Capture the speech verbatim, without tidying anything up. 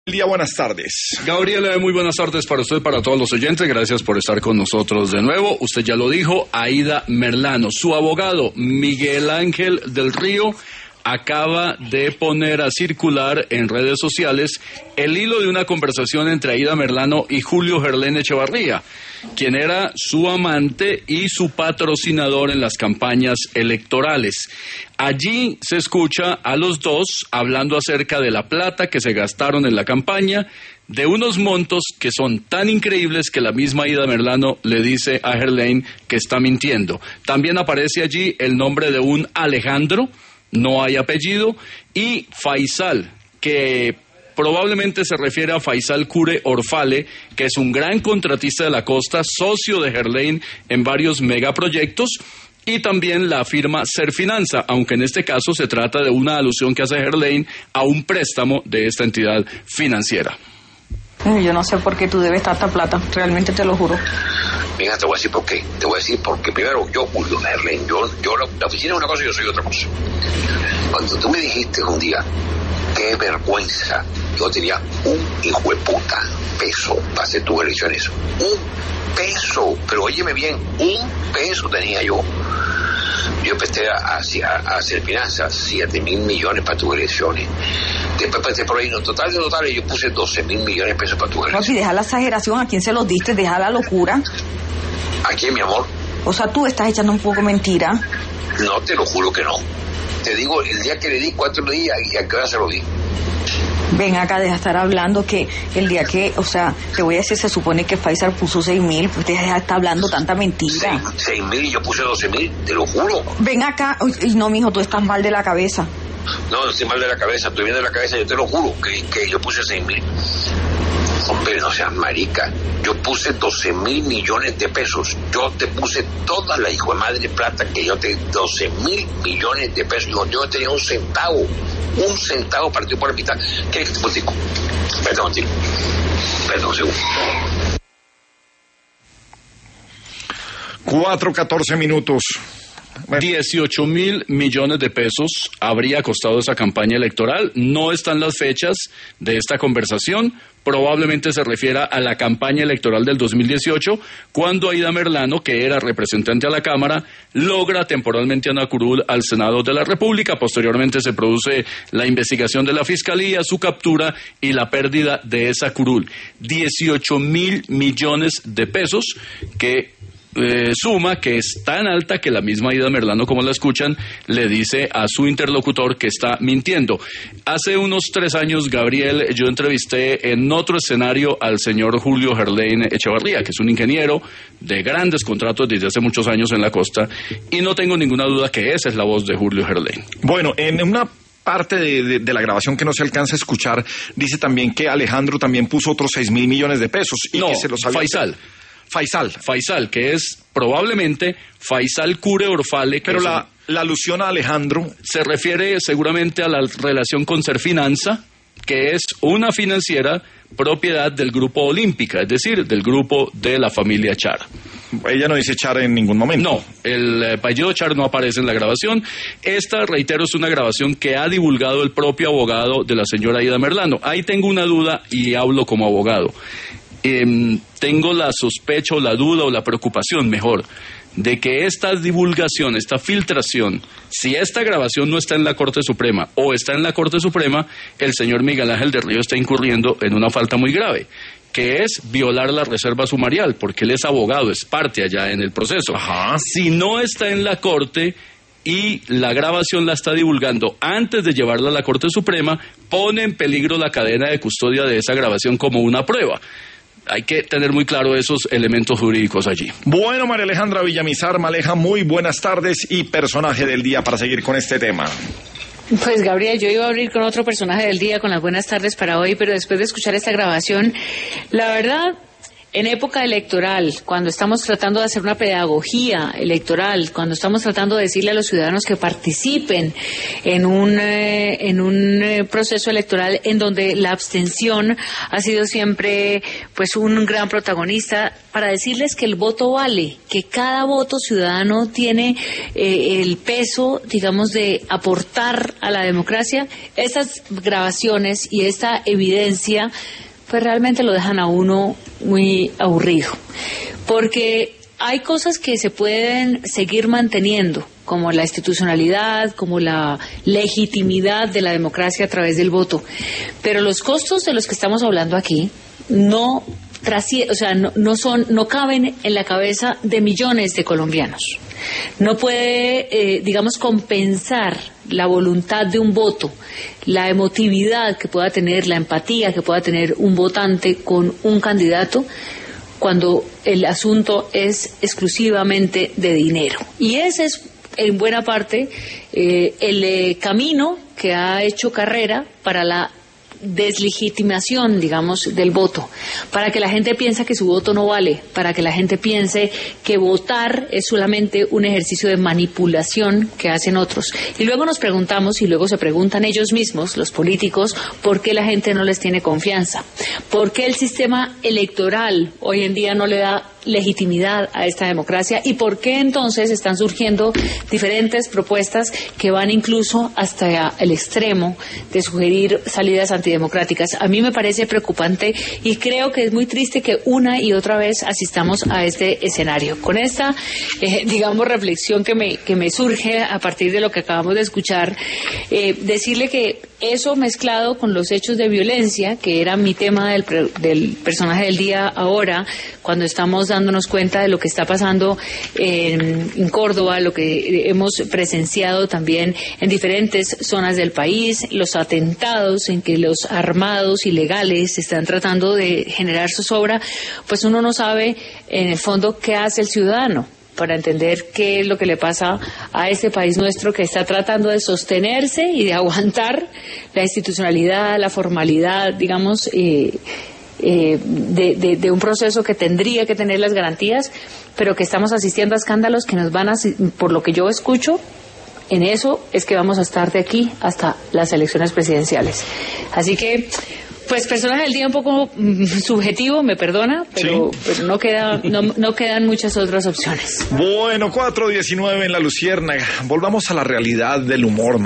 Día, buenas tardes. Gabriela, muy buenas tardes para usted, para todos los oyentes. Gracias por estar con nosotros de nuevo. Usted ya lo dijo, Aida Merlano. Su abogado, Miguel Ángel del Río, acaba de poner a circular en redes sociales el hilo de una conversación entre Aida Merlano y Julio Gerlain Echevarría, quien era su amante y su patrocinador en las campañas electorales. Allí se escucha a los dos hablando acerca de la plata que se gastaron en la campaña, de unos montos que son tan increíbles que la misma Aida Merlano le dice a Gerlain que está mintiendo. También aparece allí el nombre de un Alejandro, no hay apellido, y Faisal, que probablemente se refiere a Faisal Cure Orfale, que es un gran contratista de la costa, socio de Gerlain en varios megaproyectos, y también la firma Serfinanza, aunque en este caso se trata de una alusión que hace Gerlain a un préstamo de esta entidad financiera. Yo no sé por qué tú debes tanta plata, realmente te lo juro. Mira, te voy a decir por qué. Te voy a decir porque primero yo, Julio Gerlain, yo, yo la, la oficina es una cosa y yo soy otra cosa. Cuando tú me dijiste un día, qué vergüenza, yo tenía un hijo de puta peso para hacer tus elecciones. Un peso, pero óyeme bien, un peso tenía yo. Yo empecé a, a, a hacer finanzas, siete mil millones para tus elecciones. Después pensé por ahí, no, total de totales, yo puse doce mil millones de pesos para tus elecciones. Papi, deja la exageración, ¿a quién se los diste? Deja la locura. ¿A quién, mi amor? O sea, tú estás echando un poco mentira. No, te lo juro que no. Te digo, el día que le di, cuatro le di y a qué hora se lo di. Ven acá, deja de estar hablando que el día que, o sea, te voy a decir, se supone que Faisal puso seis mil, pues deja de estar hablando tanta mentira. Seis mil y yo puse doce mil, te lo juro. Ven acá, y no, mijo, tú estás mal de la cabeza. No, no estoy mal de la cabeza, estoy bien de la cabeza, yo te lo juro, que, que yo puse seis mil. Hombre, no seas marica, yo puse doce mil millones de pesos, yo te puse toda la hijo de madre plata que yo te, doce mil millones de pesos, yo, yo tenía un centavo, un centavo partido por la mitad. ¿Quieres que te platico? Espérate un momentito, espérate un segundo. Cuatro, catorce minutos. dieciocho mil millones de pesos habría costado esa campaña electoral. No están las fechas de esta conversación. Probablemente se refiera a la campaña electoral del dos mil dieciocho, cuando Aida Merlano, que era representante a la Cámara, logra temporalmente una curul al Senado de la República. Posteriormente se produce la investigación de la Fiscalía, su captura y la pérdida de esa curul. dieciocho mil millones de pesos que Eh, suma que es tan alta que la misma Aida Merlano, como la escuchan, le dice a su interlocutor que está mintiendo. Hace unos tres años, Gabriel, yo entrevisté en otro escenario al señor Julio Gerlain Echevarría, que es un ingeniero de grandes contratos desde hace muchos años en la costa, y no tengo ninguna duda que esa es la voz de Julio Gerlain. Bueno, en una parte de, de, de la grabación que no se alcanza a escuchar, dice también que Alejandro también puso otros seis mil millones de pesos. Y no, que se los había... Faisal. Faisal. Faisal, que es probablemente Faisal Cure Orfale. Que Pero es la, un... la alusión a Alejandro se refiere seguramente a la relación con Serfinanza, que es una financiera propiedad del Grupo Olímpica, es decir, del grupo de la familia Char. Ella no dice Char en ningún momento. No, el apellido Char no aparece en la grabación. Esta, reitero, es una grabación que ha divulgado el propio abogado de la señora Aida Merlano. Ahí tengo una duda y hablo como abogado. Eh, tengo la sospecha o la duda o la preocupación, mejor, de que esta divulgación, esta filtración, si esta grabación no está en la Corte Suprema o está en la Corte Suprema, el señor Miguel Ángel del Río está incurriendo en una falta muy grave, que es violar la reserva sumarial, porque él es abogado, es parte allá en el proceso. Ajá. Si no está en la Corte y la grabación la está divulgando antes de llevarla a la Corte Suprema, pone en peligro la cadena de custodia de esa grabación como una prueba. Hay que tener muy claro esos elementos jurídicos allí. Bueno, María Alejandra Villamizar Maleja, muy buenas tardes y personaje del día para seguir con este tema. Pues Gabriel, yo iba a abrir con otro personaje del día, con las buenas tardes para hoy, pero después de escuchar esta grabación, la verdad en época electoral, cuando estamos tratando de hacer una pedagogía electoral, cuando estamos tratando de decirle a los ciudadanos que participen en un eh, en un eh, proceso electoral en donde la abstención ha sido siempre pues un gran protagonista, para decirles que el voto vale, que cada voto ciudadano tiene eh, el peso, digamos, de aportar a la democracia. Estas grabaciones y esta evidencia pues realmente lo dejan a uno muy aburrido, porque hay cosas que se pueden seguir manteniendo, como la institucionalidad, como la legitimidad de la democracia a través del voto, pero los costos de los que estamos hablando aquí no trascie- o sea, no, no son, no caben en la cabeza de millones de colombianos. No puede, eh, digamos, compensar la voluntad de un voto, la emotividad que pueda tener, la empatía que pueda tener un votante con un candidato, cuando el asunto es exclusivamente de dinero. Y ese es, en buena parte, eh, el eh, camino que ha hecho carrera para la deslegitimación, digamos, del voto, para que la gente piense que su voto no vale, para que la gente piense que votar es solamente un ejercicio de manipulación que hacen otros. Y luego nos preguntamos, y luego se preguntan ellos mismos, los políticos, por qué la gente no les tiene confianza, por qué el sistema electoral hoy en día no le da legitimidad a esta democracia, y por qué entonces están surgiendo diferentes propuestas que van incluso hasta el extremo de sugerir salidas antidemocráticas. A mí me parece preocupante y creo que es muy triste que una y otra vez asistamos a este escenario. Con esta, eh, digamos, reflexión que me, que me surge a partir de lo que acabamos de escuchar, eh, decirle que eso mezclado con los hechos de violencia, que era mi tema del, del personaje del día ahora, cuando estamos dándonos cuenta de lo que está pasando en, en Córdoba, lo que hemos presenciado también en diferentes zonas del país, los atentados en que los armados ilegales están tratando de generar zozobra, pues uno no sabe en el fondo qué hace el ciudadano para entender qué es lo que le pasa a este país nuestro, que está tratando de sostenerse y de aguantar la institucionalidad, la formalidad, digamos, eh, eh, de, de, de un proceso que tendría que tener las garantías, pero que estamos asistiendo a escándalos que nos van a, por lo que yo escucho, en eso es que vamos a estar de aquí hasta las elecciones presidenciales. Así que, pues, personaje del día un poco mm, subjetivo, me perdona, pero, sí. pero no queda, no, no quedan muchas otras opciones. Bueno, cuatro diecinueve en La Luciérnaga. Volvamos a la realidad del humor.